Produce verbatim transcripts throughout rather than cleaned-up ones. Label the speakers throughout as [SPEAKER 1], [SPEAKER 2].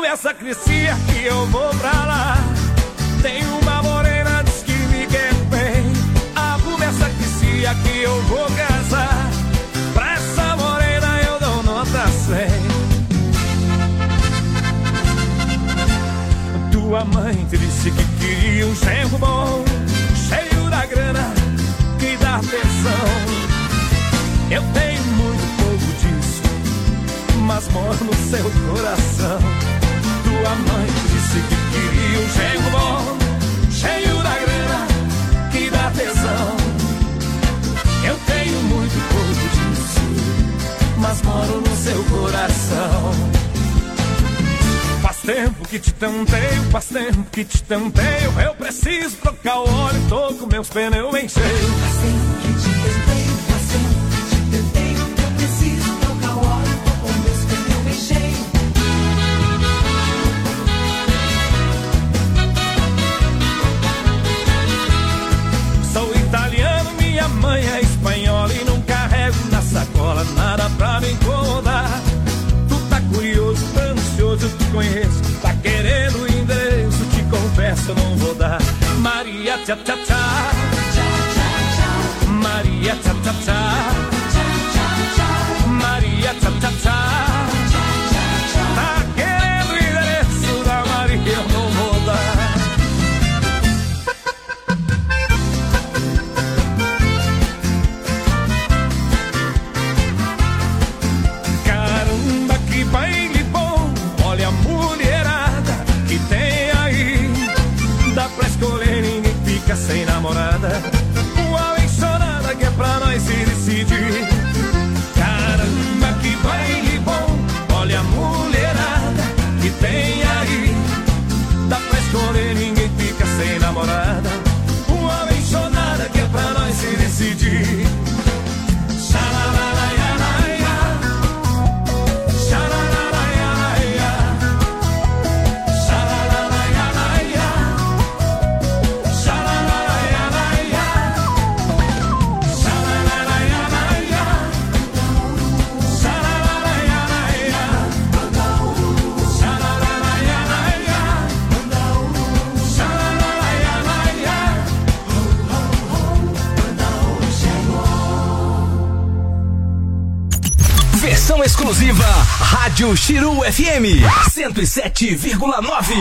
[SPEAKER 1] a sacristia que eu vou pra lá. Tem uma morena, diz que me quer bem. Arrume a sacristia que eu vou casar. Pra essa morena eu dou nota cem. Tua mãe te disse que queria um genro bom, cheio da grana que dá atenção. Eu tenho muito pouco disso, mas moro no seu coração. Tua mãe te disse que queria um genro bom, cheio da grana que dá atenção. Eu tenho muito pouco disso, mas moro no seu coração. Faz tempo que te tenteio, faz tempo que te tenteio. Eu preciso trocar o óleo, tô com meus pneus em cheio.
[SPEAKER 2] Faz tempo que te tenteio, faz tempo que te tenteio. Eu preciso trocar o óleo, tô com meus pneus em cheio.
[SPEAKER 1] Sou italiano, minha mãe é espanhola e não carrego na sacola nada pra me incomodar. Tu tá curioso, tá ansioso, eu te conheço. Tá querendo o endereço, te confesso, eu não vou dar. Maria tchá tchá tchá, Maria tchá tchá tchá, Maria tchá tchá tchá. Tá querendo o endereço da Maria, eu não vou dar. Caramba, que baile bom, olha a mulherada que tem aí. Dá pra escolher, ninguém fica sem namorada. Uma abençonada que é pra nós se decidir. Caramba, que baile bom, olha a mulherada que tem aí. Dá pra escolher, ninguém fica sem namorada. Uma abençonada que é pra nós se decidir.
[SPEAKER 3] Versão exclusiva Rádio Chiru F M cento e sete vírgula nove.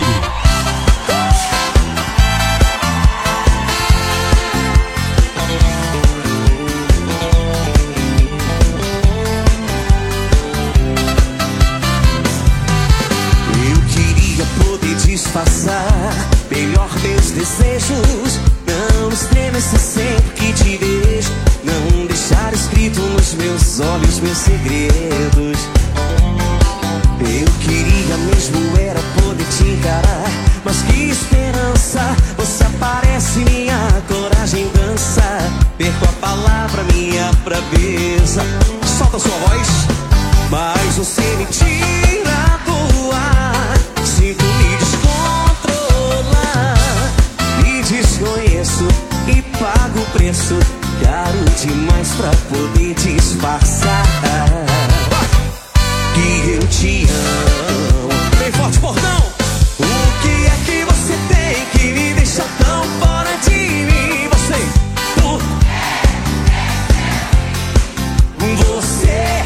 [SPEAKER 4] Eu queria poder disfarçar melhor meus desejos, não estremecer sempre que te vejo, não deixar escrito nos meus olhos meus segredos. Eu queria mesmo era poder te encarar, mas que esperança, você aparece, minha coragem dança. Perco a palavra, minha braveza. Solta a sua voz. Mas você me tira do ar, sinto me descontrolar. Me desconheço e pago o preço, caro demais pra poder disfarçar que eu te amo. Bem forte, portão! O que é que você tem que me deixa tão fora de mim? Você, tu, você.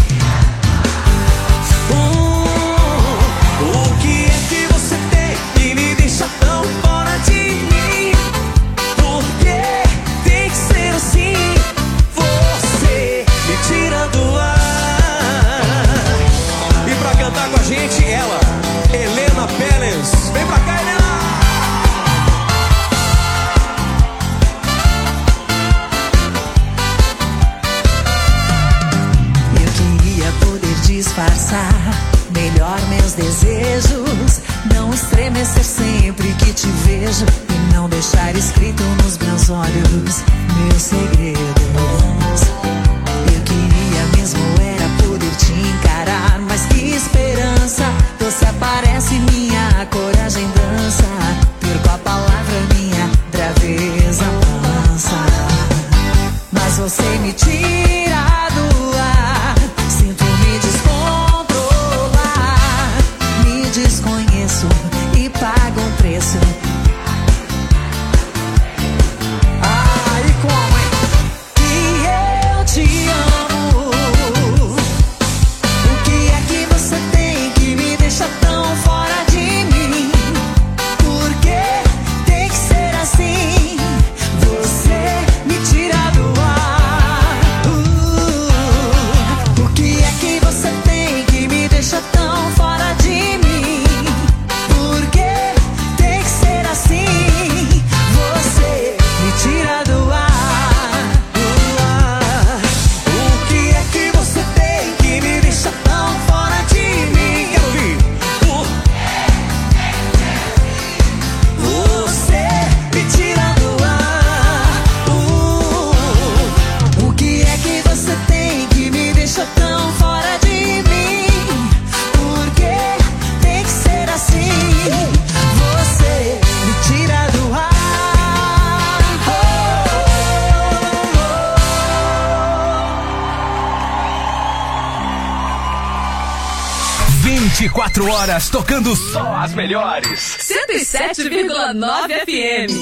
[SPEAKER 4] Uh, o que é que você tem que me deixa tão fora de mim? Porque tem que ser assim, você me tira do ar. E pra cantar com a gente, ela, Helena Pérez. Vem pra cá, Helena!
[SPEAKER 2] Eu queria poder disfarçar melhor meus desejos, não estremecer sempre que te vejo e não deixar escrito nos meus olhos meus segredos. Eu queria mesmo era poder te encarar, mas que esperança, você aparece, minha coragem dança. Perco a palavra, minha braveza avança. Mas você me tira do ar, sinto me descontrolar, me descontrolar.
[SPEAKER 3] vinte e quatro horas tocando só as melhores.
[SPEAKER 5] cento e sete vírgula nove F M.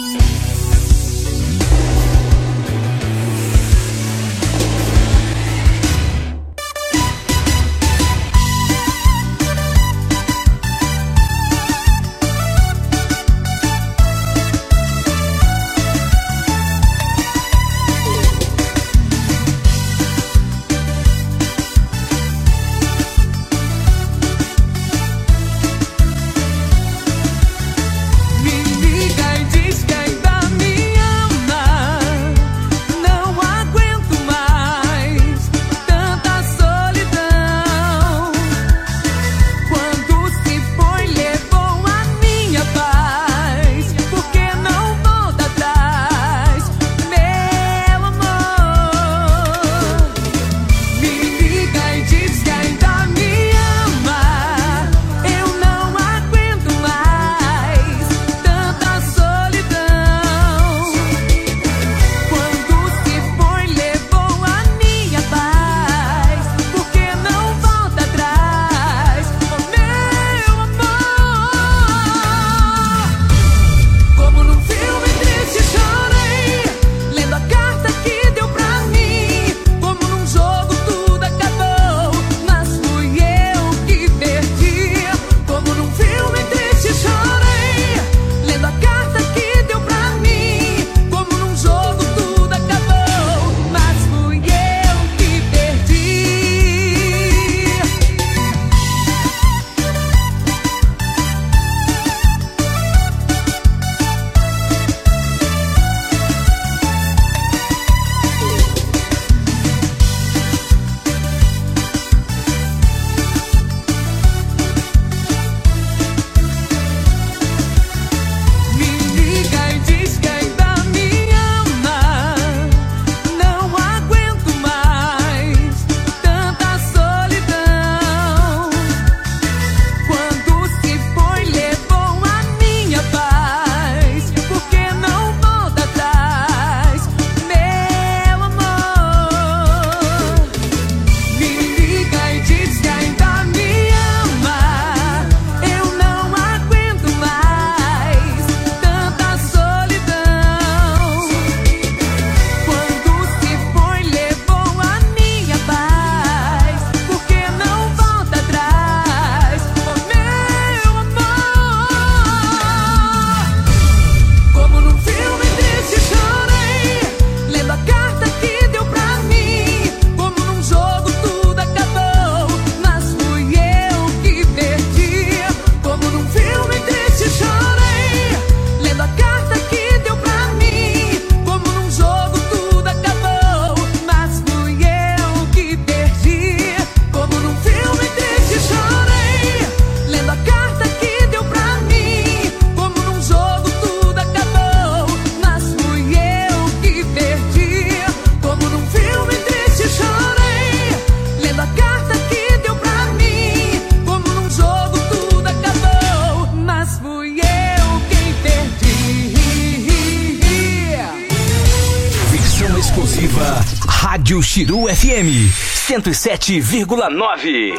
[SPEAKER 3] Rádio Chiru F M cento e sete vírgula nove.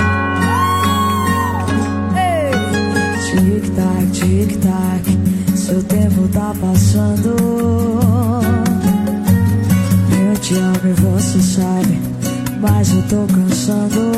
[SPEAKER 2] Tic-tac, tic-tac, seu tempo tá passando. Eu te amo e você sabe, mas eu tô cansando.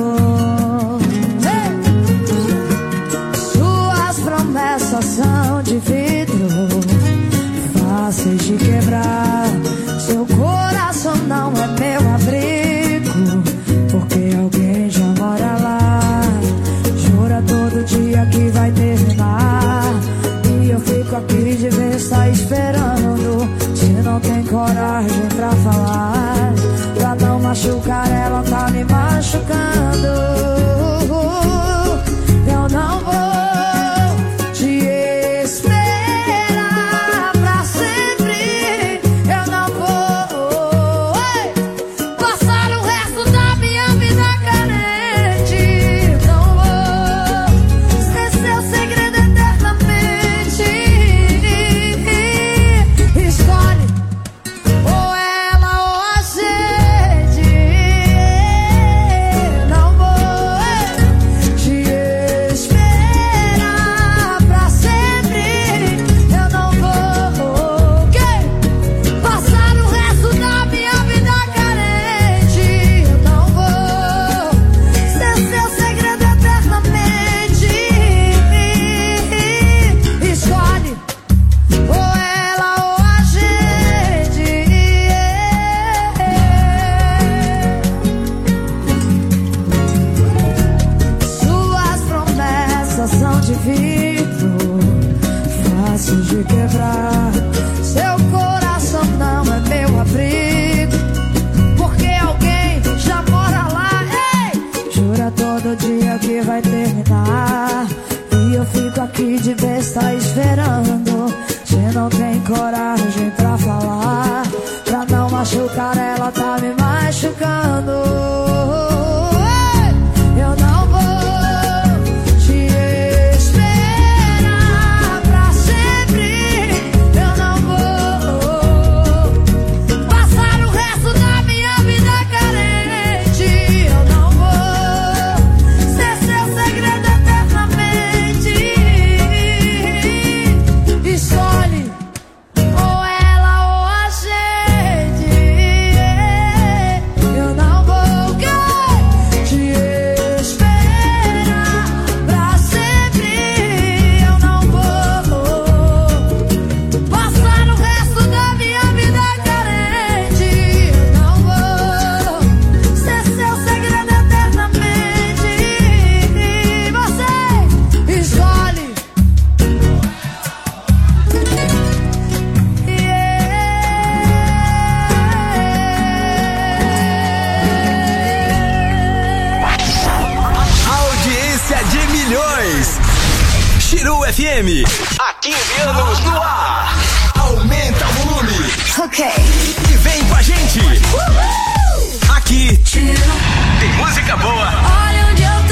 [SPEAKER 2] Suas promessas são de vidro, fáceis de quebrar. Seu coração não é meu abrigo, porque alguém já mora lá. Jura todo dia que vai terminar, e eu fico aqui de besta esperando. Se não tem coragem pra falar, pra não machucar ela, tá me machucando. Eu não vou te esperar pra sempre. Eu não vou passar o resto da minha vida carente. Não vou esquecer o segredo eternamente. Escolhe ou ela ou a gente.
[SPEAKER 6] fácil de quebrar. Seu coração não é meu abrigo, porque alguém já mora lá. Ei! Jura todo dia que vai terminar, e eu fico aqui de besta esperando. Você não tem coragem pra falar, pra não machucar ela, tá me machucando. Eu não vou te esperar pra sempre. Eu não vou passar o resto da minha vida carente. Eu não vou ser seu segredo eternamente. Escolhe ou ela ou a gente. Eu não vou te esperar pra sempre. Eu não vou passar o resto da minha vida carente. Eu não vou ser seu segredo eternamente. Você escolhe.
[SPEAKER 3] Audiência de milhões. Chiru F M, há quinze anos no ar. Aumenta o volume.
[SPEAKER 2] Ok.
[SPEAKER 3] E vem com a gente. Aqui tem música boa,
[SPEAKER 2] Olha onde eu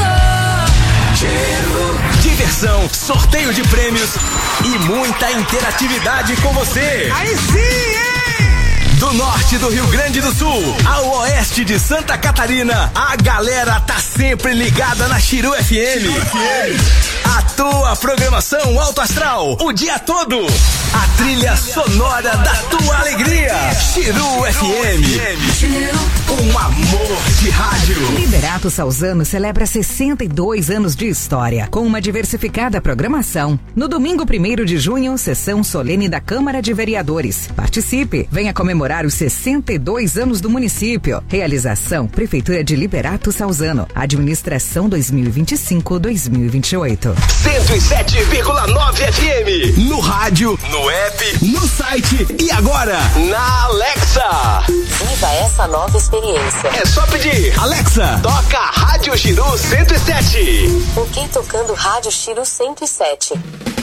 [SPEAKER 2] tô.
[SPEAKER 3] diversão, sorteio de prêmios e muita interatividade com você. Aí sim, hein? Do norte do Rio Grande do Sul ao oeste de Santa Catarina, a galera tá sempre ligada na Chiru F M. A tua programação alto astral o dia todo. A trilha sonora da tua alegria. Chiru F M. Um amor de rádio.
[SPEAKER 7] Liberato Salzano celebra sessenta e dois anos de história, com uma diversificada programação. No domingo primeiro de junho, sessão solene da Câmara de Vereadores. Participe, venha comemorar os sessenta e dois anos do município. Realização, Prefeitura de Liberato Salzano. Administração dois mil e vinte e cinco a dois mil e vinte e oito.
[SPEAKER 3] cento e sete vírgula nove F M. No rádio, no app, no site e agora na Alexa.
[SPEAKER 8] Viva essa nova experiência.
[SPEAKER 3] É só pedir. Alexa, toca Rádio Chiru cento e sete.
[SPEAKER 8] Ok, tocando Rádio Chiru cento e sete.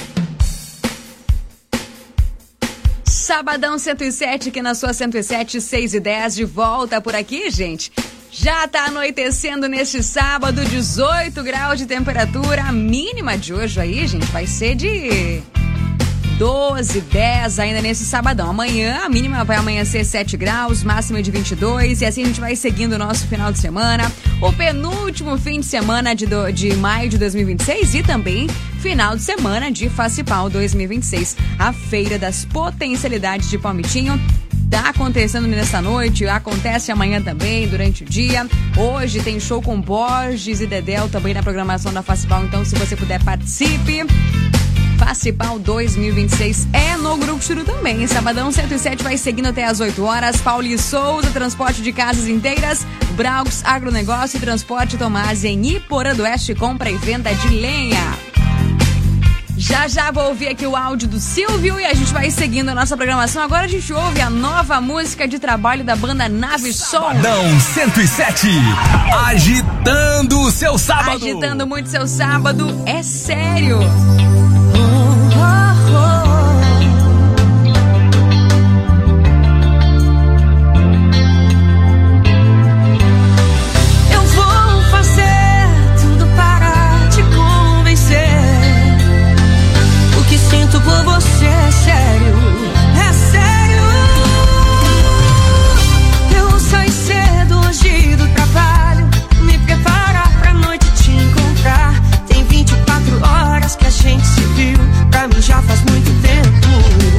[SPEAKER 5] Sabadão cento e sete, aqui na sua cento e sete, seis e dez, de volta por aqui, gente. Já tá anoitecendo neste sábado, dezoito graus de temperatura. A mínima de hoje aí, gente, vai ser de doze, dez ainda nesse sabadão. Amanhã a mínima vai amanhecer sete graus, máxima de vinte e dois, e assim a gente vai seguindo o nosso final de semana, o penúltimo fim de semana de, do, de maio de dois mil e vinte e seis e também final de semana de Facipal dois mil e vinte e seis, a Feira das Potencialidades de Palmitinho. Tá acontecendo nesta noite, acontece amanhã também, durante o dia. Hoje tem show com Borges e Dedéu também na programação da Facipal, então se você puder, participe. Facipal dois mil e vinte e seis é no Grupo Chiru também. Sabadão cento e sete vai seguindo até as oito horas. Pauli Souza, transporte de casas inteiras. Braux Agronegócio e Transporte Tomás em Iporã do Oeste, compra e venda de lenha. Já já vou ouvir aqui o áudio do Silvio e a gente vai seguindo a nossa programação. Agora a gente ouve a nova música de trabalho da banda Nave Som.
[SPEAKER 3] Sabadão cento e sete, agitando o seu sábado.
[SPEAKER 5] Agitando muito seu sábado, é sério.
[SPEAKER 9] Por você é sério, é sério. Eu saí cedo hoje do trabalho, me preparar pra noite te encontrar. Tem vinte e quatro horas que a gente se viu, pra mim já faz muito tempo.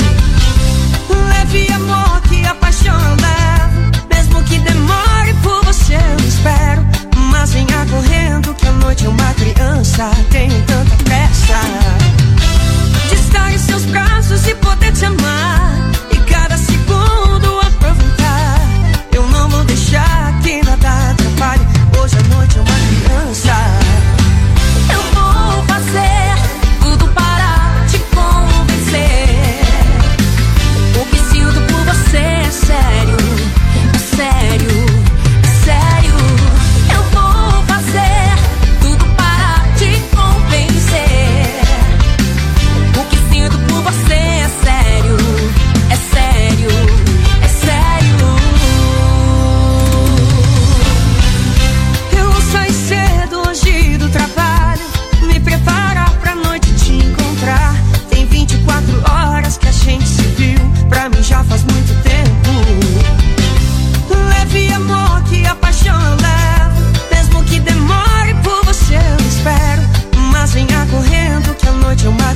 [SPEAKER 9] Leve amor que a paixão eu levo, mesmo que demore por você eu espero. Mas venha correndo que a noite é uma criança, tenho tanta pressa de estar em seus braços e poder te amar, e cada segundo aproveitar. Eu não vou deixar que nada atrapalhe, hoje a noite é uma criança. Eu vou fazer tudo para te convencer.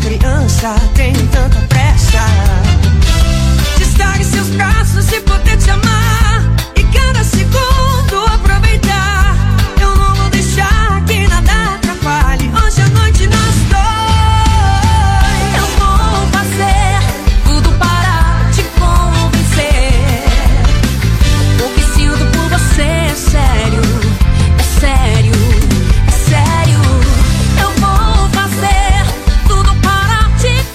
[SPEAKER 9] criança, tenho tanta pressa de estar em seus braços e poder te amar e cada segundo aproveitar. Eu não vou deixar que nada atrapalhe hoje à noite nós dois. Eu vou fazer tudo para te convencer. O que sinto por você é sério, é sério, é sério. Eu vou fazer tudo para te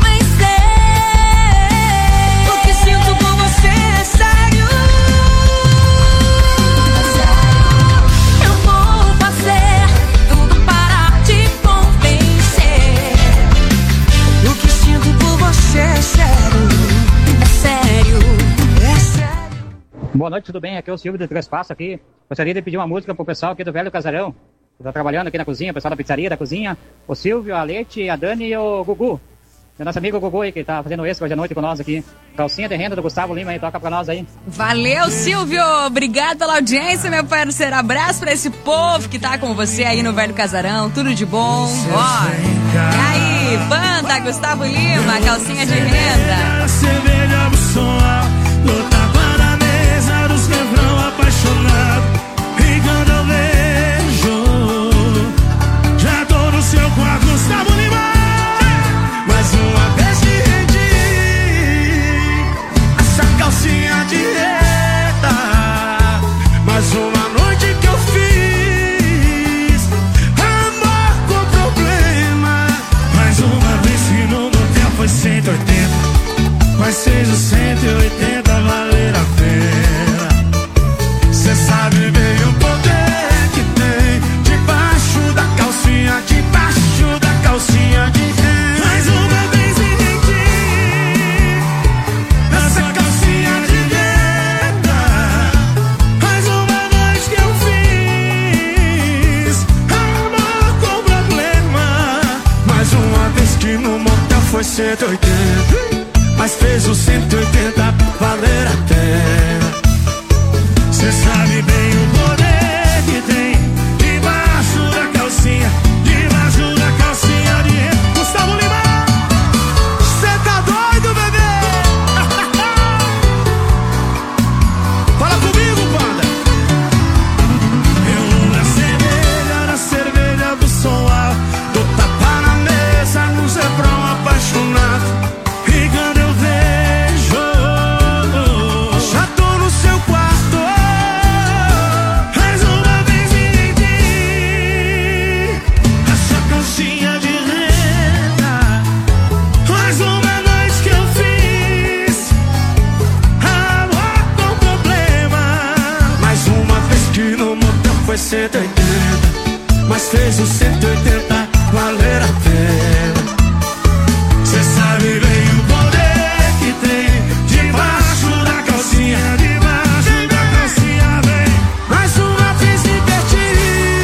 [SPEAKER 9] convencer. O que sinto por você é sério, é sério. Eu vou fazer tudo para te convencer. O que sinto por você é sério, é sério, é sério.
[SPEAKER 10] Boa noite, tudo bem? Aqui é o Silvio do Três Passos aqui. Gostaria de pedir uma música pro pessoal aqui do Velho Casarão, que tá trabalhando aqui na cozinha, o pessoal da pizzaria, da cozinha. O Silvio, a Leite, a Dani e o Gugu. E o nosso amigo Gugu aí, que tá fazendo esse hoje à noite com nós aqui. Calcinha de renda do Gustavo Lima aí, toca pra nós aí.
[SPEAKER 5] Valeu, Silvio! Obrigado pela audiência, meu parceiro. Abraço pra esse povo que tá com você aí no Velho Casarão. Tudo de bom. Ó, e aí, banda Gustavo Lima, calcinha de renda.
[SPEAKER 1] Cerveja do som, do tapa na mesa, dos refrão apaixonado. E quando eu vejo, já tô no seu quarto, Gustavo Lima. Mais uma vez te rendi, essa calcinha de renda. Mais uma noite que eu fiz, amor com problema. Mais uma vez que no motel foi cento e oitenta, mas seja cento e oitenta valer a pena. Cê sabe bem o poder que tem debaixo da calcinha, debaixo da calcinha de renda. Mais uma vez me rendi, essa calcinha de renda. Mais uma noite que eu fiz, amor com problema. Mais uma vez que no motel foi cento e oitenta, mas fez o cento e oitenta valer a pena. Cê sabe bem o poder que tem debaixo da calcinha, debaixo da calcinha de renda. Gustavo Lima, cê tá doido, bebê? Fala comigo, banda. Eu na cerveja, na cerveja do som alto, do tapa na mesa, no zebrão apaixonado. E quando eu vejo, já tô no seu quarto. Mais uma vez me rendi, essa calcinha de renda. Mais uma noite que eu fiz, amor com problema. Mais uma vez que no motel foi cento e oitenta, mas fez o cento e oitenta valer a pena. Cê sabe bem o poder que tem debaixo da calcinha, debaixo da calcinha, vem. Mais uma vez me perdi,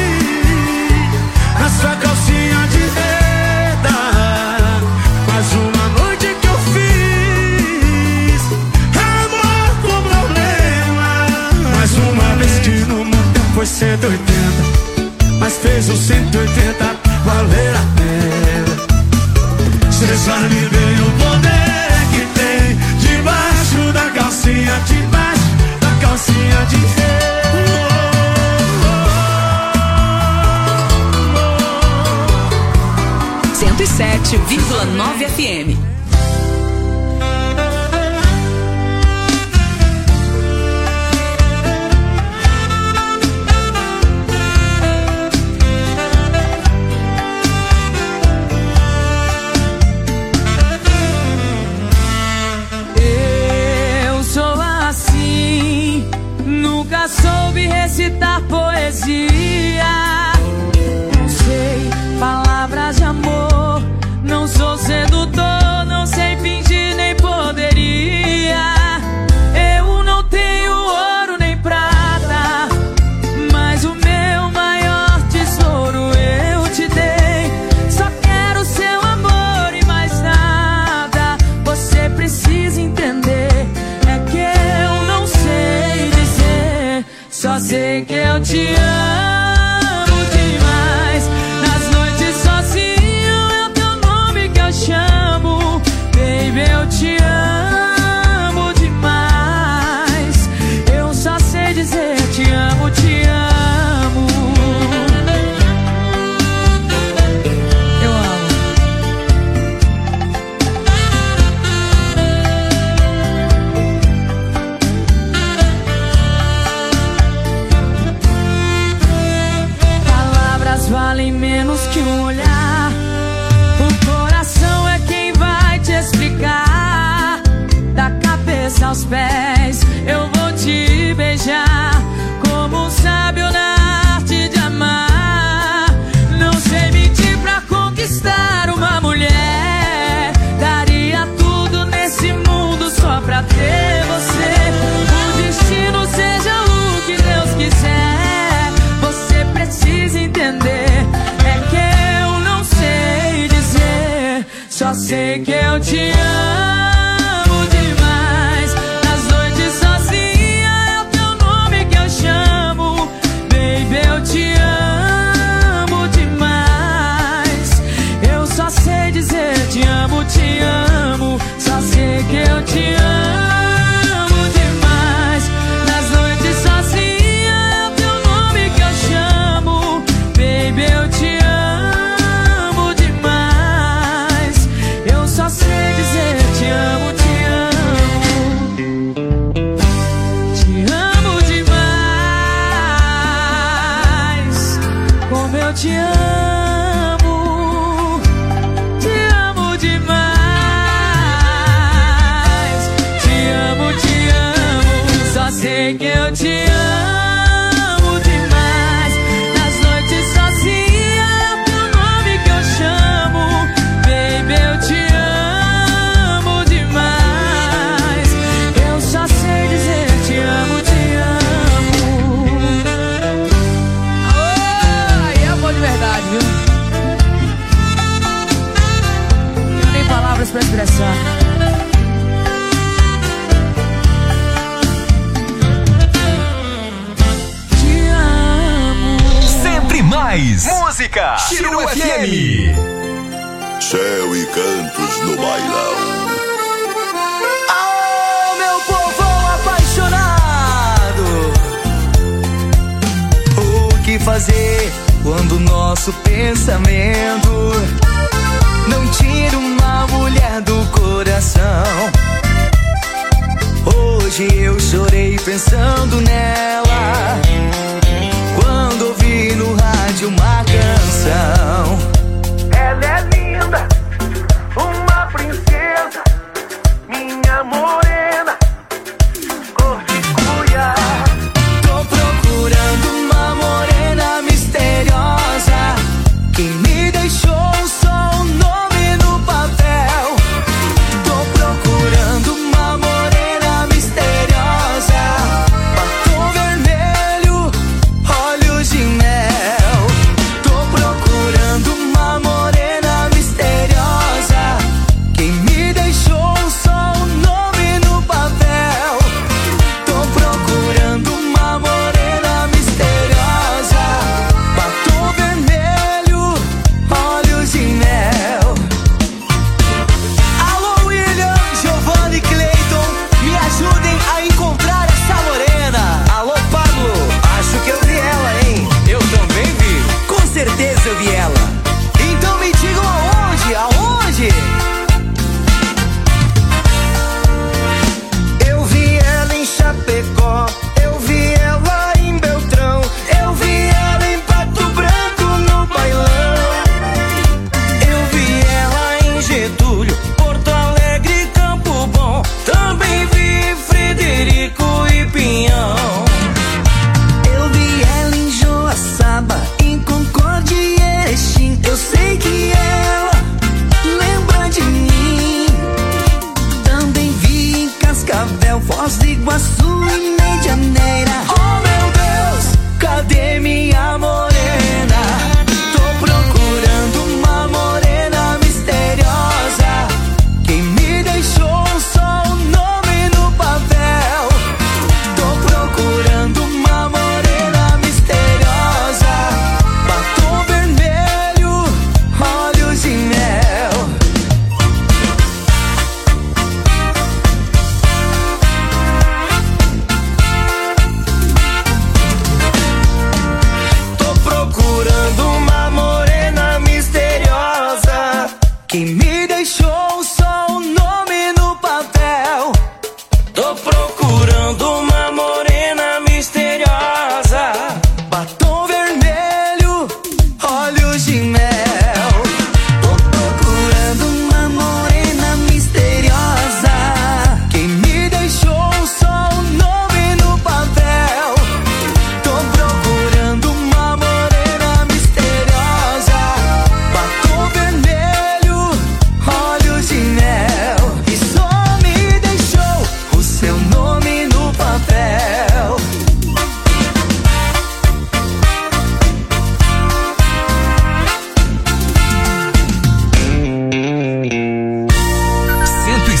[SPEAKER 1] a sua calcinha de renda. Mais uma noite que eu fiz, amor com problema. Mais uma vez que no motel foi cento e oitenta, mas fez o cento e oitenta valer a pena. Cê sabe bem o poder que tem debaixo da calcinha, debaixo da calcinha de
[SPEAKER 7] cento e sete vírgula nove F M.
[SPEAKER 9] Eu sou assim, nunca soube recitar poesia. Não sei palavras de amor, não sou sedutor, não sei fingir nem poderia. Eu não tenho ouro nem prata, mas o meu maior tesouro eu te dei. Só quero seu amor e mais nada. Você precisa entender, é que eu não sei dizer, só sei que eu te amo demais. Nas noites sozinho é o teu nome que eu chamo.
[SPEAKER 1] Só sei que eu te amo demais. Nas noites sozinha é o teu nome que eu chamo. Baby, eu te amo demais. Eu só sei dizer te amo, te amo. Só sei que eu te amo demais. Nas noites sozinha é o teu nome que eu chamo. Baby, eu te amo. Só sei dizer te amo, te amo. Te amo demais. Como eu te amo. Te amo demais. Te amo, te amo. Só sei que eu te amo demais. Nas noites sozinha é o teu nome que eu chamo. Baby, eu te amo. Pra expressar. Te amo.
[SPEAKER 3] Sempre mais música. Chiru F M.
[SPEAKER 11] Céu e cantos no bailão.
[SPEAKER 4] Oh, meu povão apaixonado. O que fazer quando nosso pensamento não tira uma mulher do coração? Hoje eu chorei pensando nela, quando ouvi no rádio uma canção.
[SPEAKER 1] Ela é linda, uma princesa, minha morena, cor de cuia.
[SPEAKER 4] Tô procurando uma morena misteriosa que me deixou só o nome no papel. Tô procurando uma morena misteriosa, batom vermelho, olhos de mel. Tô procurando uma morena misteriosa que me deixou só o nome no papel. Tô procurando uma morena misteriosa, batom vermelho, olhos de mel. Alô, William, Giovanni, Clayton, me ajudem a encontrar essa morena. Alô, Pablo, acho que eu vi ela, hein? Eu também vi. Com certeza eu vi ela. Então me digam aonde, aonde? Eu vi ela em Chapecó, eu vi ela em Beltrão, eu vi ela em Pato Branco no bailão. Eu vi ela em Getúlio, Porto Alegre, Campo Bom. Também vi Frederico e Pinhão. Eu vi ela em Joaçaba, em Concórdia e Erechim. Eu sei que ela lembra de mim. Também vi em Cascavel, Foz do Iguaçu e Medianeira. Oh meu Deus, cadê minha morena? Tô procurando uma morena misteriosa que me deixou só o nome no papel. Tô procurando uma morena misteriosa, batom vermelho, olhos de mel. Tô procurando uma morena misteriosa que me deixou só o nome no papel. Tô procurando uma morena misteriosa, batom vermelho, olhos de mel. Tô procurando uma morena misteriosa que me deixou só o nome no papel. Tô procurando uma morena misteriosa, batom vermelho, olhos de mel.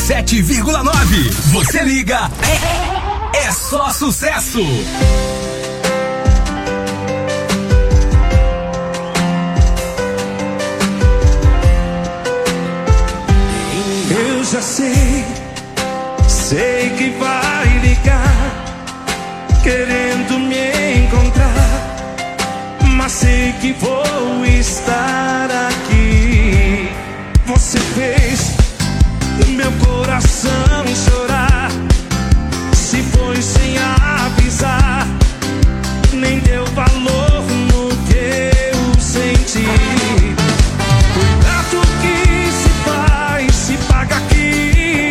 [SPEAKER 3] sete vírgula nove. Você liga, é, é só sucesso.
[SPEAKER 1] Eu já sei, sei que vai ligar, querendo me encontrar, mas sei que vou estar aqui. Você fez meu coração chorar, se foi sem avisar, nem deu valor no que eu senti. Cuidado que se faz, se paga aqui.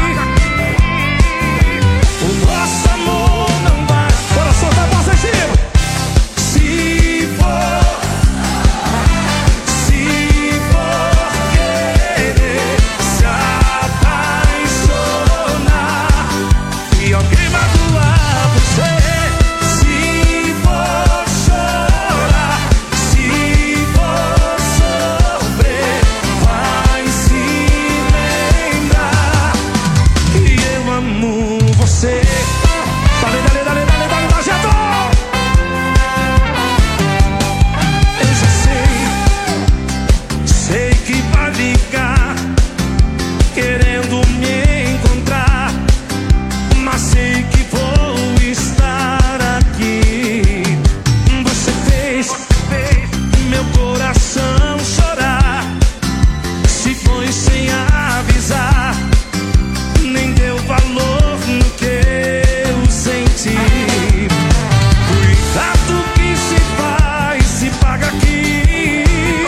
[SPEAKER 1] O nosso amor não vai. Coração vai passar em cima. Se for, se for querer se apaixonar e alguém magoar você. Se for chorar, se for sofrer, vai se lembrar que eu amo você. Dale, dale, dale, dale, dale, projeto! Eu já sei, sei que vai ligar, querendo me encontrar, mas sei que vou estar aqui. Você fez, fez meu coração chorar, se foi sem avisar, nem deu valor no que eu senti. Cuidado que se faz, se paga aqui.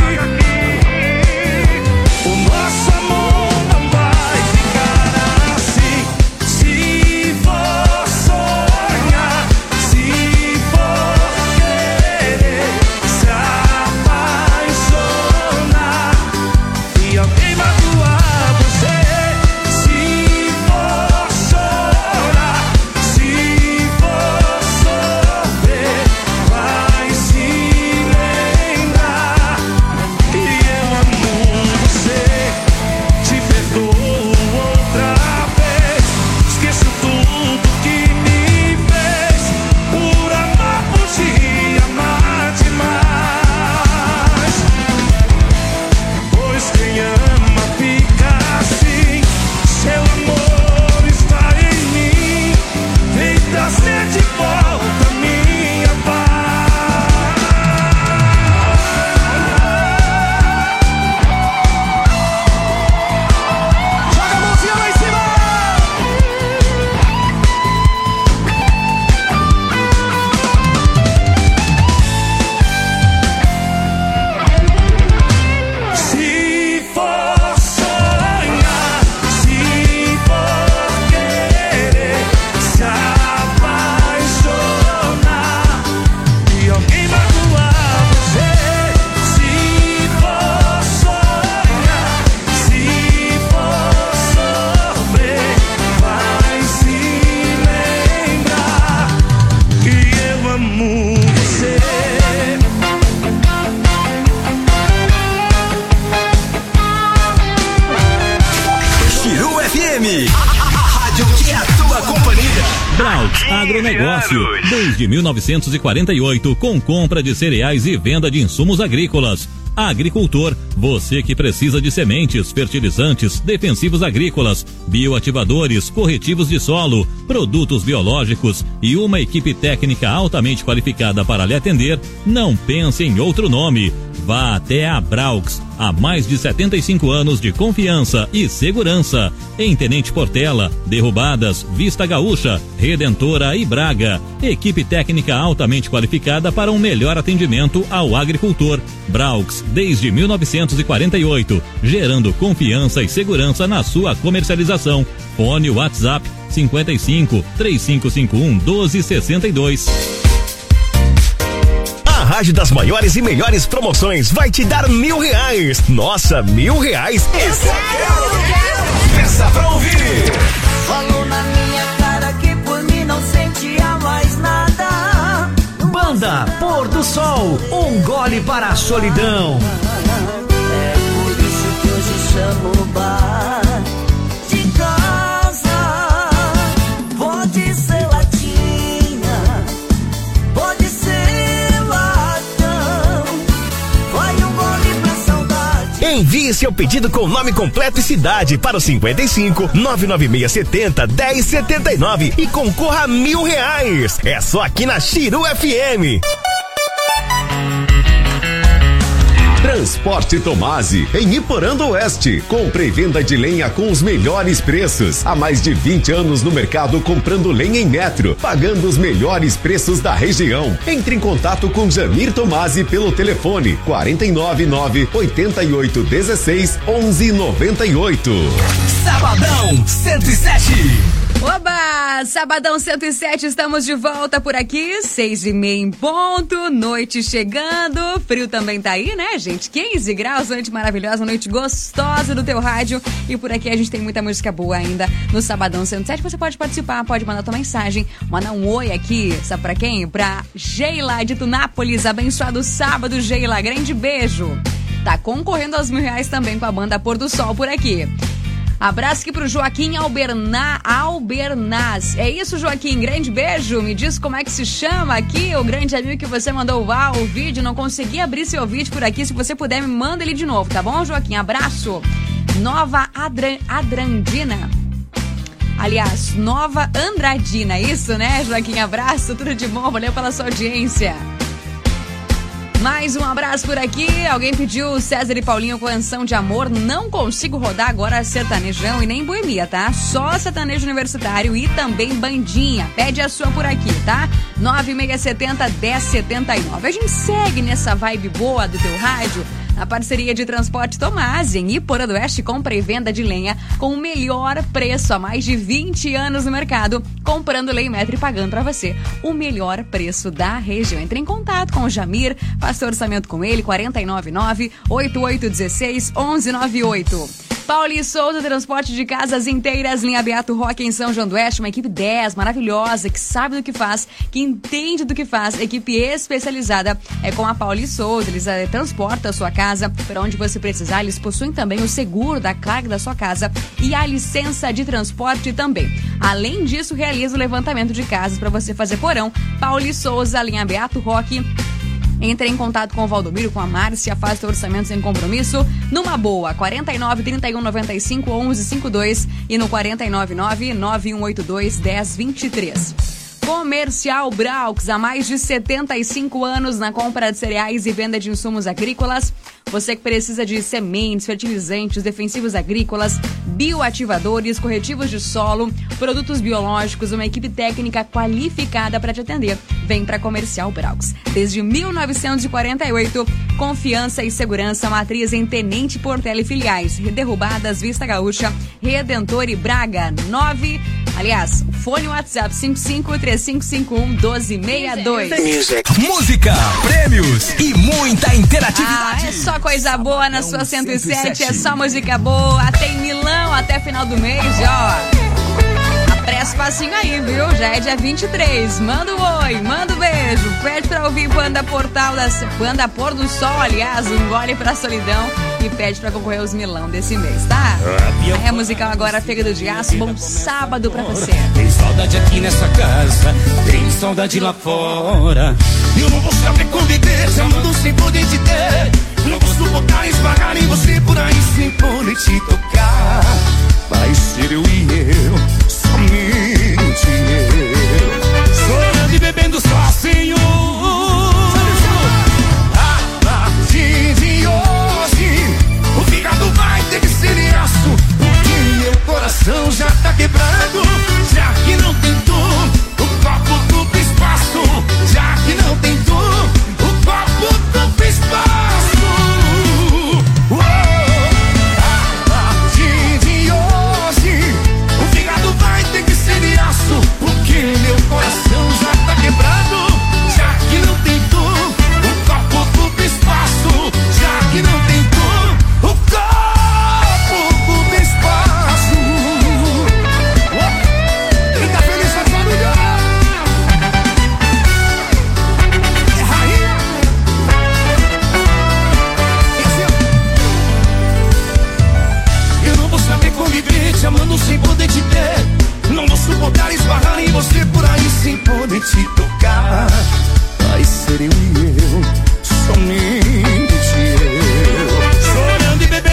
[SPEAKER 1] O nosso amor não vai ficar assim. Se for sonhar, se for querer se apaixonar e alguém magoar você. Se for chorar, se for sofrer, vai se lembrar que eu amo você. Te perdoo outra vez, esqueço tudo que me fez, por amar por te amar demais. Pois quem ama fica assim, seu amor está em mim, vem trazer de volta minha paz. Joga a mãozinha lá em cima! Se for sonhar, se for querer se apaixonar e alguém magoar você. Se for sonhar, se for sofrer, vai se lembrar que eu amo você.
[SPEAKER 3] Chiru F M, a, a, a rádio que é a tua companhia.
[SPEAKER 12] Braux Agronegócio, desde mil novecentos e quarenta e oito, com compra de cereais e venda de insumos agrícolas. Agricultor, você que precisa de sementes, fertilizantes, defensivos agrícolas, bioativadores, corretivos de solo, produtos biológicos e uma equipe técnica altamente qualificada para lhe atender, não pense em outro nome. Vá até a Braux, há mais de setenta e cinco anos de confiança e segurança. Em Tenente Portela, Derrubadas, Vista Gaúcha, Redentora e Braga. Equipe técnica altamente qualificada para um melhor atendimento ao agricultor. Braux, desde mil novecentos e quarenta e oito, gerando confiança e segurança na sua comercialização. Fone WhatsApp cinquenta e cinco, três cinco cinco um, doze sessenta e dois.
[SPEAKER 3] A Rádio das maiores e melhores promoções vai te dar mil reais. Nossa, mil reais? Esse eu quero! Peça pra ouvir!
[SPEAKER 9] Falou na minha cara que por mim não sentia mais nada.
[SPEAKER 13] Banda Pôr do Sol, um gole para a solidão.
[SPEAKER 9] É por isso que hoje chamo o bar de casa.
[SPEAKER 3] Envie seu pedido com nome completo e cidade para o cinquenta e cinco, nove nove seis setenta, dez setenta e nove e concorra a mil reais. É só aqui na Chiru F M.
[SPEAKER 14] Transporte Tomasi, em Iporã Oeste. Compra e venda de lenha com os melhores preços. Há mais de vinte anos no mercado comprando lenha em metro, pagando os melhores preços da região. Entre em contato com Jamir Tomasi pelo telefone quatro nove nove, oito oito um seis, onze noventa e oito.
[SPEAKER 3] Sabadão cento e sete.
[SPEAKER 5] Oba! Sabadão cento e sete, estamos de volta por aqui, seis e meia em ponto, noite chegando, frio também tá aí, né, gente? quinze graus, noite maravilhosa, noite gostosa do teu rádio, e por aqui a gente tem muita música boa ainda no Sabadão cento e sete. Você pode participar, pode mandar tua mensagem, mandar um oi aqui, sabe pra quem? Pra Geila de Tunápolis. Abençoado sábado, Geila, grande beijo. Tá concorrendo aos mil reais também com a banda Pôr do Sol por aqui. Abraço aqui pro Joaquim Alberna, Albernaz. É isso, Joaquim, grande beijo. Me diz como é que se chama aqui o grande amigo que você mandou o vídeo. Não consegui abrir seu vídeo por aqui. Se você puder, me manda ele de novo, tá bom, Joaquim? Abraço. Nova Adra, Adrandina. Aliás, Nova Andradina, isso, né, Joaquim? Abraço, tudo de bom, valeu pela sua audiência. Mais um abraço por aqui. Alguém pediu César e Paulinho com Canção de Amor. Não consigo rodar agora sertanejão e nem boemia, tá? Só sertanejo universitário e também bandinha. Pede a sua por aqui, tá? nove seis setenta, dez setenta e nove. A gente segue nessa vibe boa do teu rádio. A parceria de Transporte Tomasi, em Iporã do Oeste, compra e venda de lenha com o melhor preço há mais de vinte anos no mercado, comprando lenha em metro e pagando para você o melhor preço da região. Entre em contato com o Jamir, faça orçamento com ele, quatro nove nove, oito oito um seis, onze nove oito. Pauli Souza, transporte de casas inteiras, linha Beato Roque em São João do Oeste, uma equipe dez, maravilhosa, que sabe do que faz, que entende do que faz, equipe especializada é com a Pauli Souza. Eles é, transportam a sua casa para onde você precisar, eles possuem também o seguro da carga da sua casa e a licença de transporte também. Além disso, realiza o levantamento de casas para você fazer porão. Pauli Souza, linha Beato Roque. Entre em contato com o Valdomiro, com a Márcia, faz teu orçamento sem compromisso. Numa boa, quarenta e nove, trinta e um, noventa e cinco, onze, cinquenta e dois e no quarenta e nove nove, nove um oito dois, dez vinte e três. Comercial Braux, há mais de setenta e cinco anos na compra de cereais e venda de insumos agrícolas. Você que precisa de sementes, fertilizantes, defensivos agrícolas, bioativadores, corretivos de solo, produtos biológicos, uma equipe técnica qualificada para te atender. Vem para Comercial Braux. Desde mil novecentos e quarenta e oito, confiança e segurança, matriz em Tenente Portela e filiais. Derrubadas, Vista Gaúcha, Redentor e Braga. nove, aliás, fone WhatsApp cinco cinco, três cinco cinco um, um dois seis dois.
[SPEAKER 3] Música, prêmios e muita interatividade.
[SPEAKER 5] Ah, é só coisa boa na sua cento e sete, é só música boa. Tem Milão até final do mês, ó. Apressa o passinho aí, viu? Já é dia vinte e três. Manda um oi, manda um beijo. Pede pra ouvir Banda Portal da Banda Pôr do Sol, aliás, um gole pra solidão. E pede pra concorrer aos Milão desse mês, tá? É musical agora, Fígado de Aço. Bom sábado pra você.
[SPEAKER 1] Tem saudade aqui nessa casa, tem saudade lá fora. Eu não vou saber conviver, se amando sem poder te ter. Não vou suportar esbarrar em você por aí sem poder te tocar. Vai ser eu e eu, somente eu. Chorando e bebendo sozinho. A partir de hoje, o fígado vai ter que ser de aço, porque meu coração já tá quebrado. Já que não tem tu, o copo ocupa espaço. Já que não tem tu, o copo ocupa espaço. Porque meu coração já tá quebrado. Já que não tem tu, o copo ocupa espaço. Já que não tem tu, o copo ocupa espaço. Quem tá feliz faz barulho. É rainha. Eu não vou saber conviver te amando sem poder te ter. Não vou suportar esbarrar em você por aí sem poder te tocar. Vai ser eu e eu, somente eu. Chorando e bebendo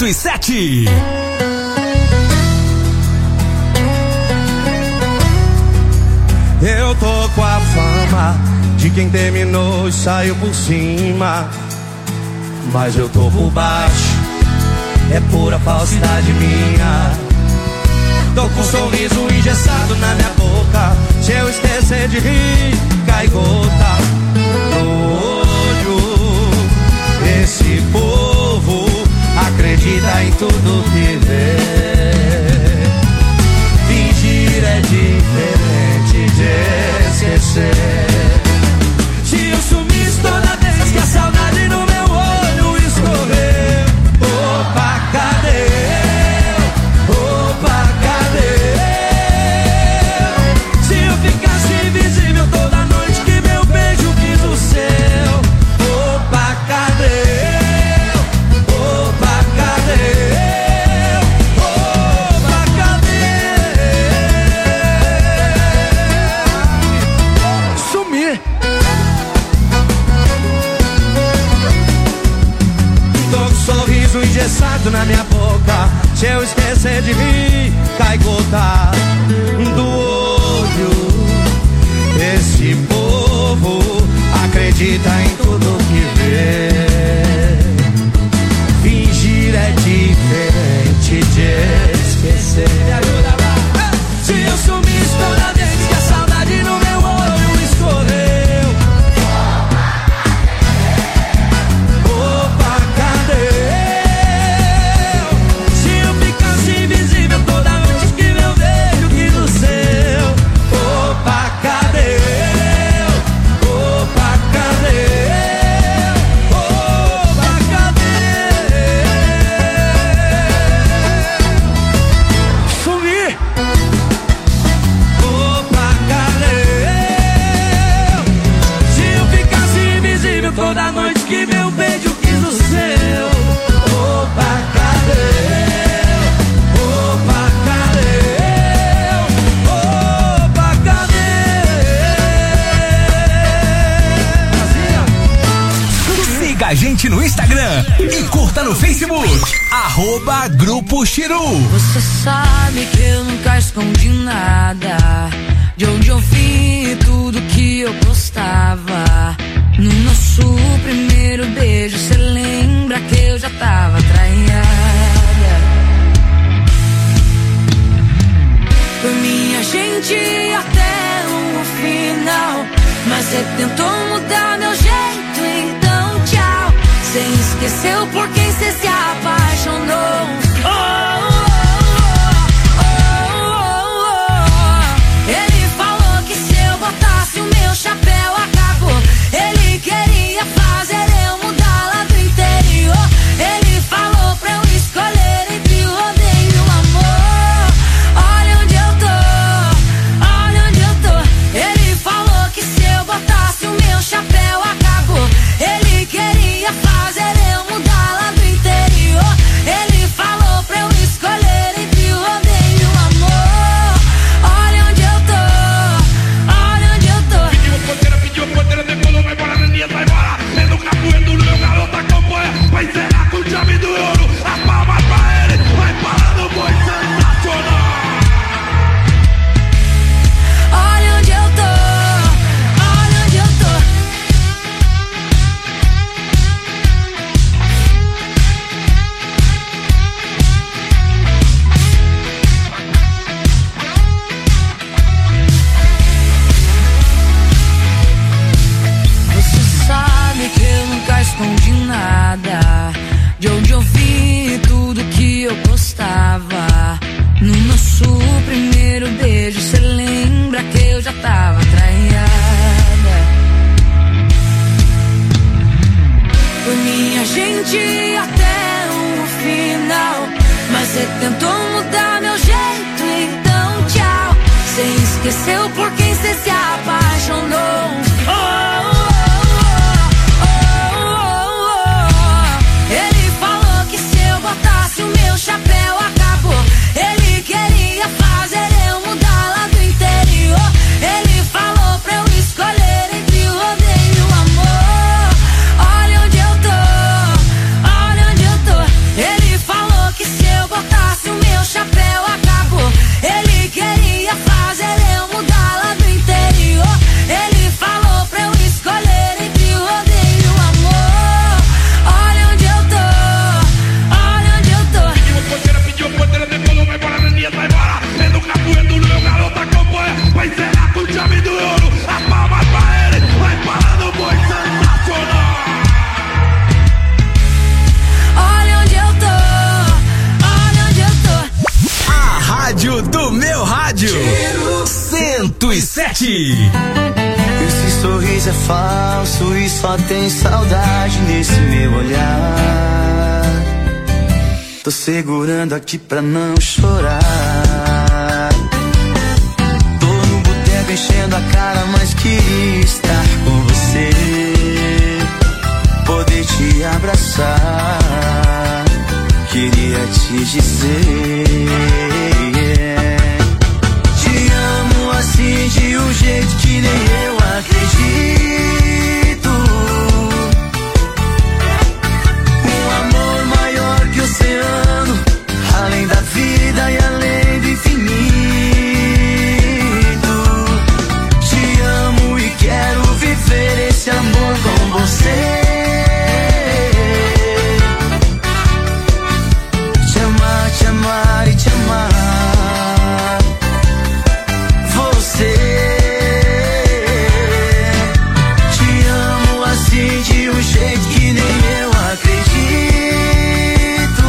[SPEAKER 3] oito e sete.
[SPEAKER 1] Eu tô com a fama de quem terminou e saiu por cima, mas eu tô por baixo, é pura falsidade minha. Tô com um sorriso engessado na minha boca, se eu esquecer de rir, cai gota no olho. Esse povo acredita em tudo que vê. Fingir é diferente de esquecer. Se eu sumisse toda vez que a saudade no meu olho escorreu, opa, cadê eu? Opa, cadê eu? Se eu ficasse invisível toda noite que meu beijo quis o seu, opa, cadê eu? Opa, cadê eu? Opa, cadê? Sumir. Tô com um sorriso engessado na minha boca, se eu esquecer de rir, cai gota do olho. Esse povo acredita em tudo que vê. Fingir é diferente de esquecer. Me ajuda, vai. Se eu sumisse toda vez que a saudade no meu olho escorreu, opa, cadê eu? Se eu ficasse invisível toda noite que meu beijo quis o seu, opa, cadê eu? Opa, cadê eu? Opa, cadê? Sumir. Opa, cadê eu? Se eu ficasse invisível toda noite que meu beijo quis o seu, opa, cadê eu? Opa, cadê eu? Opa, cadê?
[SPEAKER 3] Siga a gente no Instagram e curta no Facebook. Arroba Grupo Chiru.
[SPEAKER 15] Você sabe que eu nunca escondi nada, de onde eu vim e tudo que eu gostava. No nosso primeiro beijo, cê lembra que eu já tava traída. Foi minha gente até o final, mas cê tentou mudar meu jeito, então tchau. Cê esqueceu por quem cê se apaixonou. Oh, oh, oh, oh, oh. Ele falou que se eu botasse o meu chapéu acabou. Ele queria fazer eu mudar lá do interior. Ele falou pra eu escolher entre o rodeio e o amor. Olha onde eu tô, olha onde eu tô. Ele falou que se eu botasse o meu chapéu acabou. Ele queria fazer eu mudar lá do interior. Ele falou pra eu escolher entre o rodeio e o amor. Olha onde eu tô, olha onde eu tô.
[SPEAKER 1] Pediu porteira, pediu porteira, decolou, vai embora, Neninha, vai embora. É no capoeiro do meu garoto acompanha. Vai zerar com chave do ouro. As palmas pra ele, vai parar no boi sensacional.
[SPEAKER 15] Olha onde eu tô, olha onde eu tô. Você sabe que eu nunca escondi nada, de onde eu vim e tudo que eu gostava. No nosso primeiro beijo, cê lembra que eu já tava traída. Foi minha gente até o final, mas cê tentou mudar meu jeito, então tchau. Cê esqueceu por quem cê se apaixonou. Oh, oh, oh, oh, oh. Ele falou que se eu botasse o meu chapéu acabou. Ele queria fazer eu mudar lá do interior. Ele falou pra eu escolher entre o rodeio e o amor. Olha onde eu tô, olha onde eu tô. Ele falou
[SPEAKER 3] rádio do meu rádio. cento e sete.
[SPEAKER 16] Esse sorriso é falso e só tem saudade nesse meu olhar. Tô segurando aqui pra não chorar. Tô no boteco enchendo a cara, mas queria estar com você, poder te abraçar, queria te dizer, te amo assim de um jeito que nem eu acredito. Um amor maior que o oceano, além da vida e além do infinito. Te amo e quero viver esse amor com você. Te amar, te amar e te amar. Você. Te amo assim de um jeito que nem eu acredito.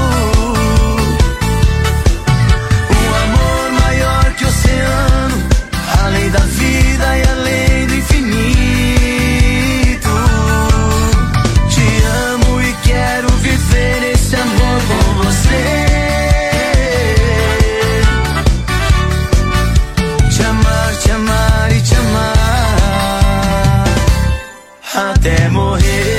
[SPEAKER 16] Um amor maior que o oceano, além da vida e além do infinito. Te amo e quero viver esse amor com você. Te amar, te amar e te amar até morrer.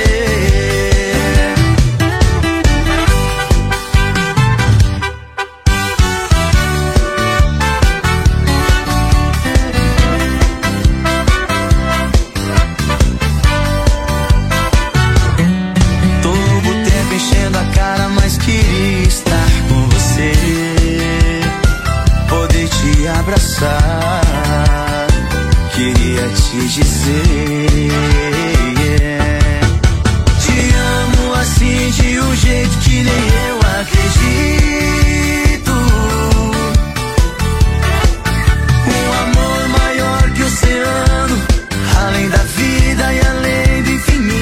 [SPEAKER 16] Tô no boteco enchendo a cara, mas queria estar com você, poder te abraçar, queria te dizer, te amo assim de um jeito que nem eu acredito. Um amor maior que o oceano, além da vida e além do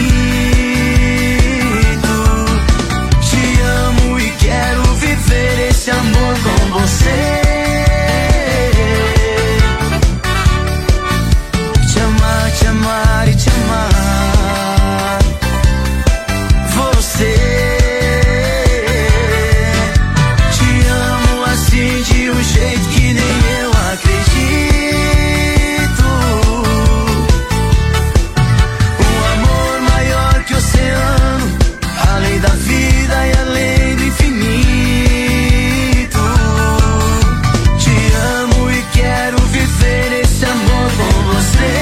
[SPEAKER 16] infinito. Te amo e quero viver esse amor com você. Te amar, te amar e te amar. Você. Te amo assim de um jeito que nem eu acredito. Um amor maior que o oceano, além da vida e além do infinito. Te amo e quero viver esse amor com você.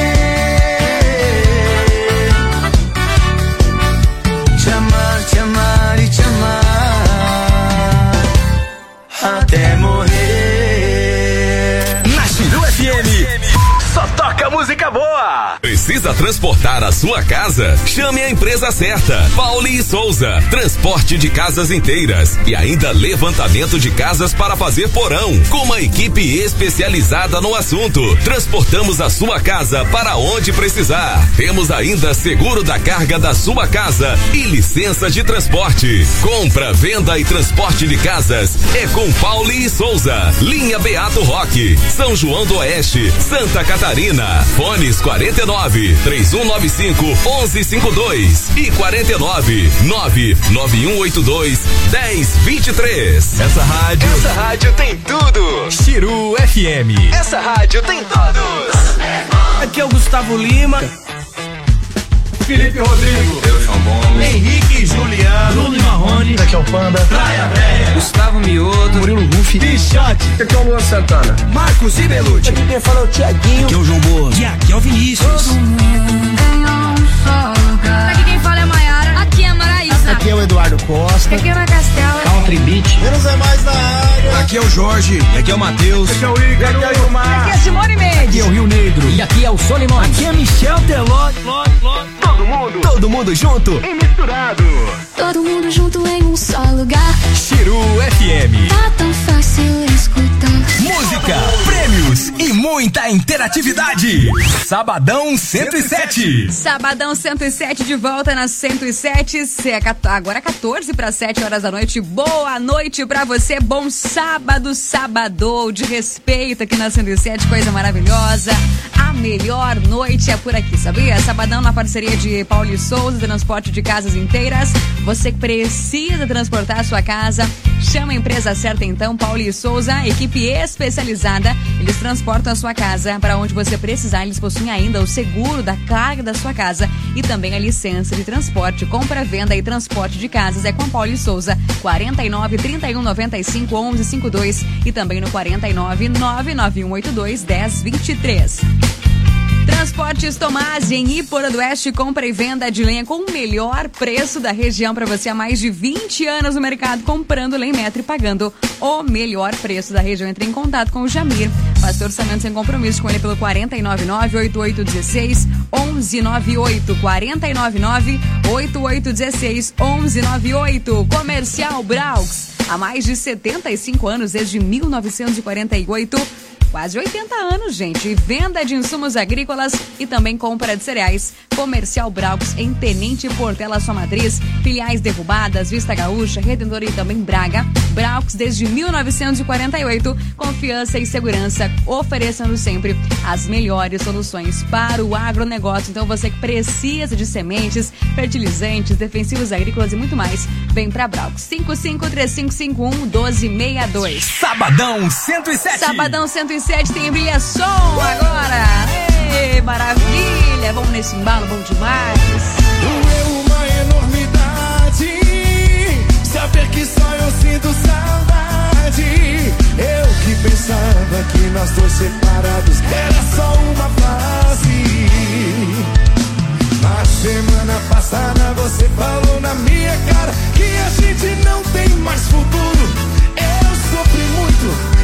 [SPEAKER 16] Te amar, te amar e te amar até morrer.
[SPEAKER 3] Na Chiru F M, só toca música boa. Precisa transportar a sua casa? Chame a empresa certa. Pauli e Souza. Transporte de casas inteiras e ainda levantamento de casas para fazer porão, com uma equipe especializada no assunto. Transportamos a sua casa para onde precisar. Temos ainda seguro da carga da sua casa e licença de transporte. Compra, venda e transporte de casas é com Pauli e Souza. Linha Beato Roque, São João do Oeste, Santa Catarina. Fones quarenta e nove, três um nove cinco, onze cinquenta e dois e quarenta e nove, nove nove um oito dois, dez vinte e três. Essa rádio, essa rádio tem tudo. Chiru F M. Essa rádio tem todos.
[SPEAKER 13] Aqui é o Gustavo Lima,
[SPEAKER 1] Felipe Rodrigo,
[SPEAKER 13] eu, João Gomes, Henrique e Juliano, Bruno e Marrone,
[SPEAKER 1] aqui é o Panda,
[SPEAKER 13] Praia Velha,
[SPEAKER 1] Gustavo Mioto,
[SPEAKER 13] Murilo Rufi,
[SPEAKER 1] Pichote, aqui é o Luan Santana,
[SPEAKER 13] Marcos e Belucci,
[SPEAKER 16] aqui quem fala é o Thiaguinho,
[SPEAKER 13] aqui é o João Boa, e aqui é o Vinícius.
[SPEAKER 15] Todo mundo tem um só lugar. Aqui quem fala é a Maiara, aqui é a Maraísa,
[SPEAKER 13] Aqui é o Eduardo Costa,
[SPEAKER 15] aqui é a Ana Castela,
[SPEAKER 13] Country Beat,
[SPEAKER 1] menos é mais na área.
[SPEAKER 13] aqui é o Jorge, e aqui é o Matheus,
[SPEAKER 1] Aqui é o Igor, aqui é o Gilmar,
[SPEAKER 5] Aqui é Simone Mendes.
[SPEAKER 13] aqui é o Rio Negro, e aqui é o Solimão, aqui é Michel Teló.
[SPEAKER 3] Todo mundo, todo mundo junto e misturado.
[SPEAKER 15] todo mundo junto em um só lugar.
[SPEAKER 3] Chiru F M.
[SPEAKER 15] Tá tão fácil escutar.
[SPEAKER 3] Música, prêmios e muito muita interatividade. Sabadão cento e sete.
[SPEAKER 5] Sabadão cento e sete de volta na cento e sete. Agora quatorze para sete horas da noite. Boa noite pra você. Bom sábado, sabadão de respeito aqui na cento e sete. Coisa maravilhosa. A melhor noite é por aqui, sabia? Sabadão na parceria de Paulo e Souza, transporte de casas inteiras. Você que precisa transportar a sua casa, chama a empresa certa então, Paulo e Souza, equipe especializada. Eles transportam a sua casa para onde você precisar. Eles possuem ainda o seguro da carga da sua casa e também a licença de transporte, compra, venda e transporte de casas. É com Paulo e Souza, quarenta e nove, trinta e um, noventa e cinco, onze, cinquenta e dois e também no quarenta e nove, nove nove um oito dois, dez vinte e três. Transportes Tomás em Iporã do Oeste, compra e venda de lenha com o melhor preço da região para você há mais de vinte anos no mercado, comprando lenha em metro e pagando o melhor preço da região. Entre em contato com o Jamir, faça orçamento sem compromisso com ele pelo quarenta e nove, nove oito oito um seis, onze noventa e oito, quarenta e nove, nove oito oito um seis, onze noventa e oito. Comercial Braux, há mais de setenta e cinco anos, desde mil novecentos e quarenta e oito. Quase oitenta anos, gente. Venda de insumos agrícolas e também compra de cereais. Comercial Braux em Tenente Portela, sua matriz. Filiais derrubadas, Vista Gaúcha, Redentor e também Braga. Braux desde mil novecentos e quarenta e oito. Confiança e segurança, oferecendo sempre as melhores soluções para o agronegócio. Então você que precisa de sementes, fertilizantes, defensivos agrícolas e muito mais, vem pra Braux. cinco cinco três cinco cinco um, um dois seis dois.
[SPEAKER 3] Sabadão cento e sete.
[SPEAKER 5] Sabadão cento e sete tem Brilha Som agora. Ei, maravilha. Vamos nesse embalo, bom demais.
[SPEAKER 1] Doeu uma enormidade saber que só eu sinto saudade. Eu que pensava que nós dois separados era só uma fase. Na semana passada você falou na minha cara que a gente não tem mais futuro. Eu sofri muito,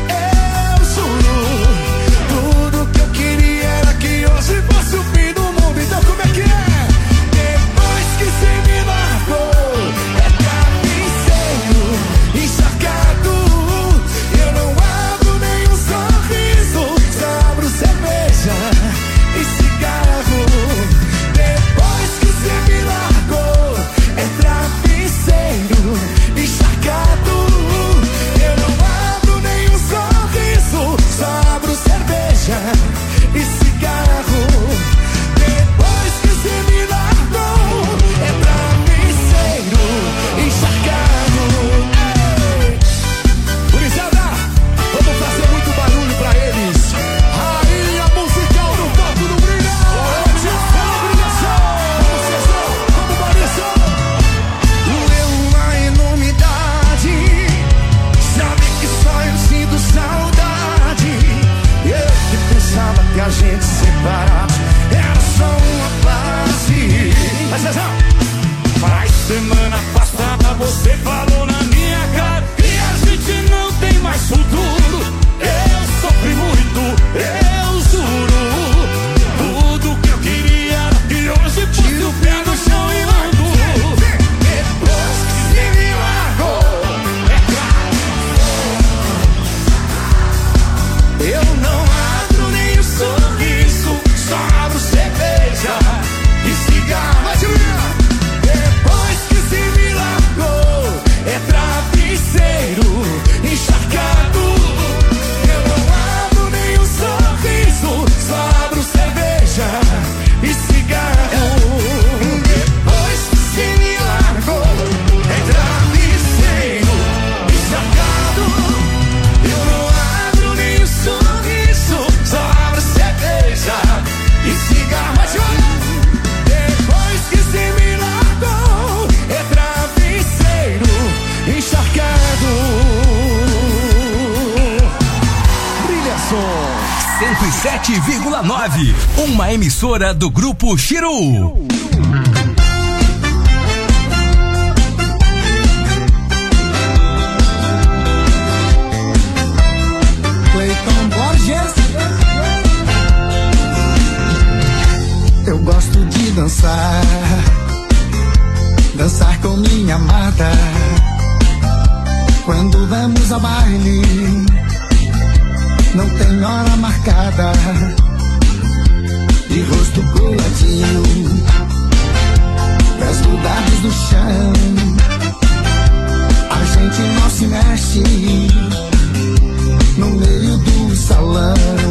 [SPEAKER 1] tudo que eu queria era que hoje fosse o fim do mundo. Então como é que é? Depois que você me largou, é travesseiro encharcado. Eu não abro nenhum sorriso, só abro cerveja e cigarro. Depois que você me largou, é travesseiro encharcado. Eu não abro nenhum sorriso, só abro cerveja e cigarro. Depois que você me largou, é travesseiro encharcado. Ei! Gurizada, vamos fazer muito barulho pra eles. Rainha musical no topo do Brilha. Hoje é brilhação. Vamos, Cezão, vamos, Maurício. Doeu uma enormidade sabe que só eu sinto saudade. Eu que pensava que a gente separava era só uma fase. Mas Cezão, mas semana passada você falou na minha cara que a gente não tem mais futuro. Eu sofri muito, eu juro. Tudo que eu queria era que hoje tiro o pé do chão e ando. Depois que você me largou, é claro, eu não abro nem o sorriso, só abro cerveja e cigarro. Depois que você me largou, é travesseiro encharcado. Eu não abro nem um sorriso, só abro cerveja e cigarro. Depois que você me largou, é travesseiro encharcado. Eu não abro nem um sorriso, só abro cerveja e cigarro. Depois que você me largou, é travesseiro encharcado. Brilha Som
[SPEAKER 3] cento e sete vírgula nove. Uma emissora do Grupo Chiru.
[SPEAKER 1] Cleiton Borges. Eu gosto de dançar, dançar com minha amada. Quando vamos ao baile,
[SPEAKER 17] não tem hora marcada, de rosto coladinho, pés grudados no chão, a gente não se mexe no meio do salão.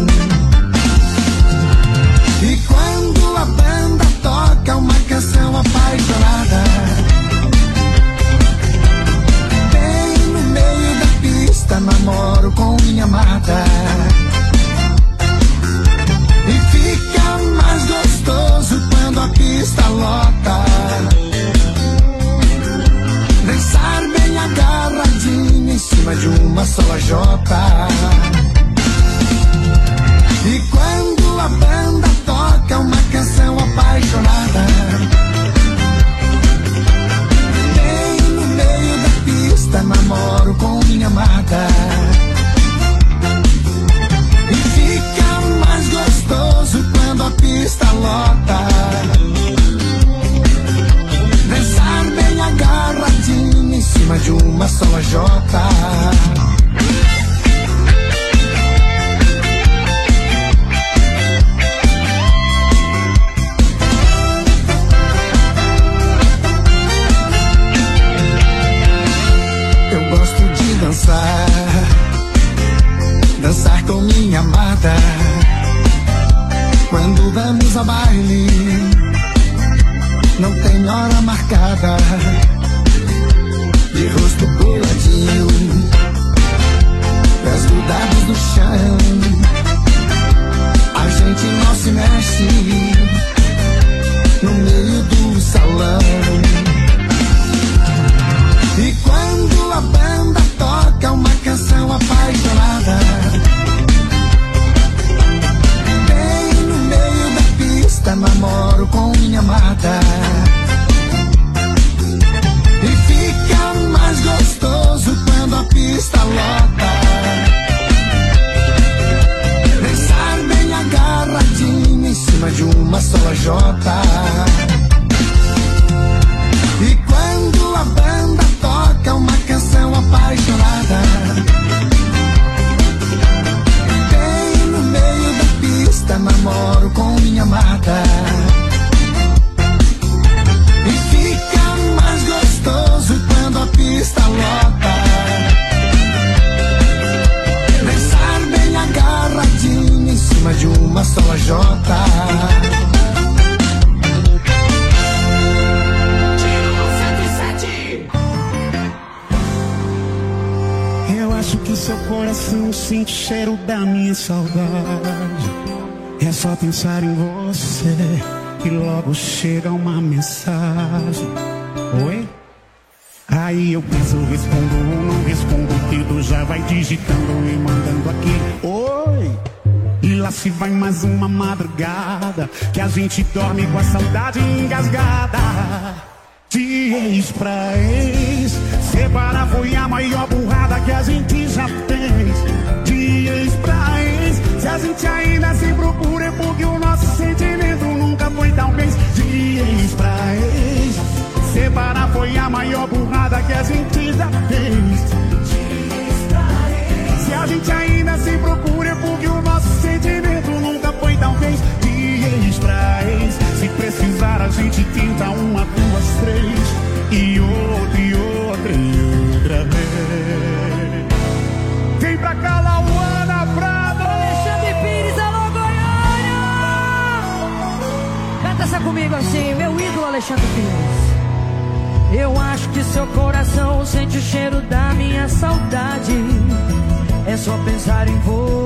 [SPEAKER 17] E quando a banda toca uma canção apaixonada, bem no meio da pista namoro com minha amada. E fica mais gostoso quando a pista lota, dançar bem agarradinho em cima de uma só lajota. E quando a banda toca uma canção apaixonada, bem no meio da pista namoro com minha amada. E fica mais gostoso quando a pista lota, dançar bem agarradinho em cima de uma só lajota. Dançar, dançar com minha amada. Quando vamos ao baile, não tem hora marcada, de rosto coladinho, pés grudados no chão, a gente não se mexe no meio do salão. E quando a banda toca uma canção apaixonada, bem no meio da pista namoro com minha amada. E fica mais gostoso quando a pista lota, dançar bem agarradinho em cima de uma só lajota. E quando a banda toca uma canção apaixonada, bem no meio da pista namoro com minha amada. E fica mais gostoso quando a pista lota, dançar bem agarradinho em cima de uma só lajota. Que seu coração sente o cheiro da minha saudade. É só pensar em você que logo chega uma mensagem. Oi? Aí eu penso, respondo ou não respondo, o dedo já vai digitando e mandando aqui. Oi? E lá se vai mais uma madrugada que a gente dorme com a saudade engasgada. De ex pra ex, separar foi a maior burrada que a gente já fez. De ex pra ex, se a gente ainda se procura é porque o nosso sentimento nunca foi talvez. De ex pra ex, separar foi a maior burrada que a gente já fez. De ex pra ex, se a gente ainda se procura é porque o nosso sentimento nunca foi talvez. De ex pra ex, se precisar a gente tenta uma, duas, três, e outra, e outra, e outra vez. Vem pra cá, Lauana Prado!
[SPEAKER 6] Alexandre Pires, alô Goiânia! Canta essa comigo assim, meu ídolo Alexandre Pires. Eu acho que seu coração sente o cheiro da minha saudade. É só pensar em você.